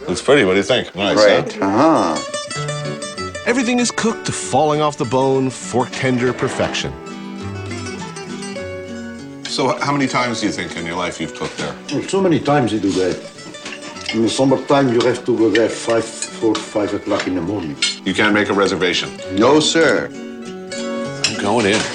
Looks pretty. What do you think? Nice, Great. huh? Everything is cooked to falling off the bone, fork-tender perfection. So how many times do you think in your life you've cooked there? Well, so many times you do that. In the summertime, you have to go there 4 or 5 o'clock in the morning. You can't make a reservation. No, sir. I'm going in.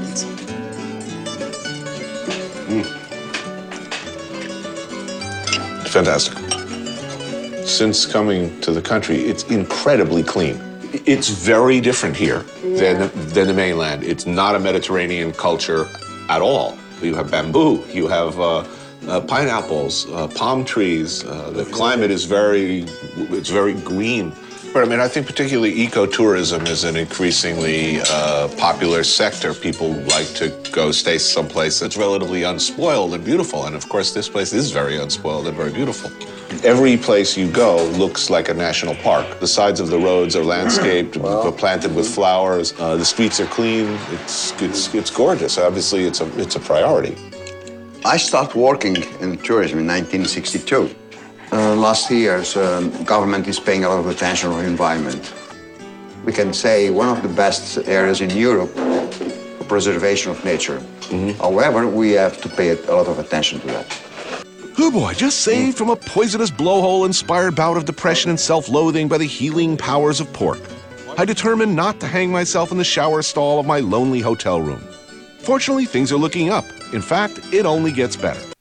Fantastic. Since coming to the country, it's incredibly clean. It's very different here than the mainland. It's not a Mediterranean culture at all. You have bamboo, you have pineapples, palm trees. The climate is very green. But I mean, I think particularly ecotourism is an increasingly popular sector. People like to go stay someplace that's relatively unspoiled and beautiful. And of course, this place is very unspoiled and very beautiful. Every place you go looks like a national park. The sides of the roads are landscaped, planted with flowers. The streets are clean. It's gorgeous. Obviously, it's a priority. I started working in tourism in 1962. Last years, government is paying a lot of attention to the environment. We can say one of the best areas in Europe for preservation of nature. However, we have to pay a lot of attention to that. Oh boy, just saved from a poisonous blowhole-inspired bout of depression and self-loathing by the healing powers of pork. I determined not to hang myself in the shower stall of my lonely hotel room. Fortunately, things are looking up. In fact, it only gets better.